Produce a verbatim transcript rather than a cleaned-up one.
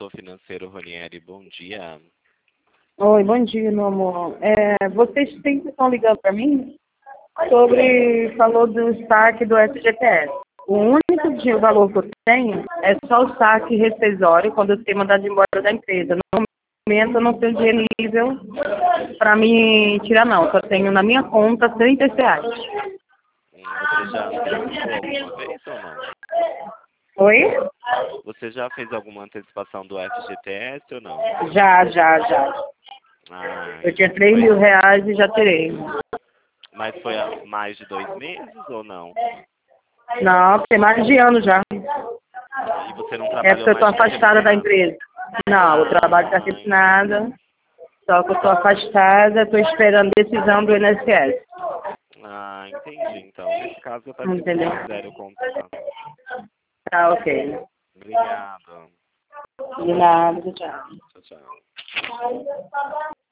consultor financeiro Ronieri, bom dia. Oi, bom dia, meu amor. É, vocês sempre estão ligando para mim sobre, falou do saque do F G T S. O único dia, o valor que eu tenho é só o saque rescisório quando eu ser mandado embora da empresa. No momento eu não tenho dinheiro nível para me tirar não, só tenho na minha conta trinta reais. Hum, Você já antecipou alguma vez ou não? Oi? Você já fez alguma antecipação do F G T S ou não? Já, já, já. Ah, Eu tinha então três foi. mil reais e já tirei. Mas foi há mais de dois meses ou não? Não, tem mais de ano já. E você não É trabalhou porque eu estou mais com tempo afastada da nada? empresa. Não, o trabalho está Ah, assinado, só que eu estou afastada, estou esperando decisão do I N S S. ah, entendi. Então, nesse caso, eu peço que você Entendeu? cancele o contrato. Tá, ok. Obrigado. De nada, tchau. Tchau, tchau.